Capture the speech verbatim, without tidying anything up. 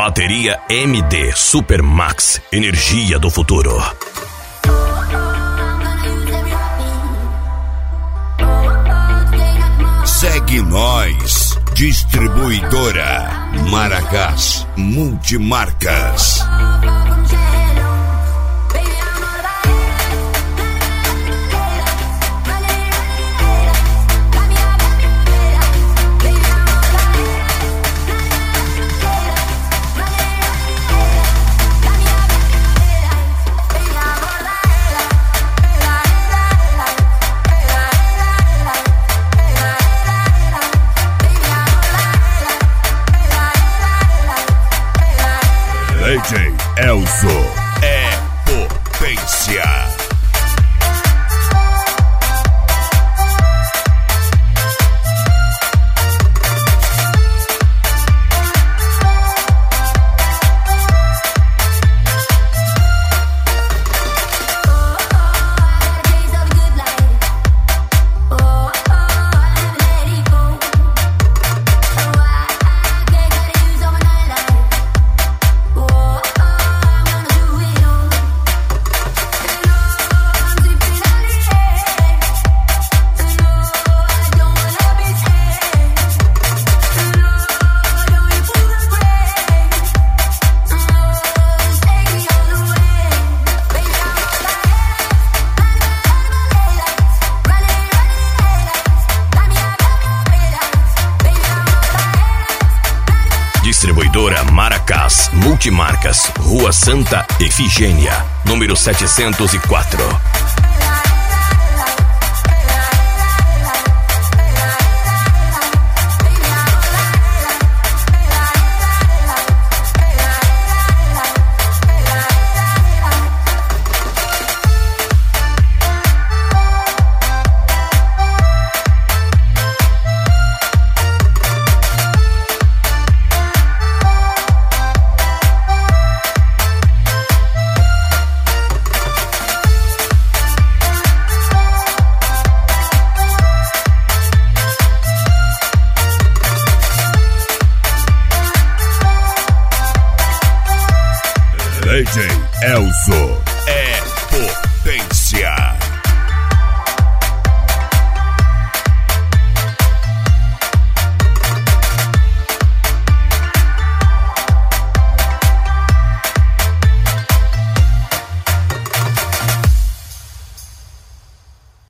Bateria M D Super Max, energia do futuro. Segue nós, distribuidora Maracás Multimarcas. D J Elzo é potência. Distribuidora Maracás Multimarcas, Rua Santa Efigênia, número setecentos e quatro. D J Elzo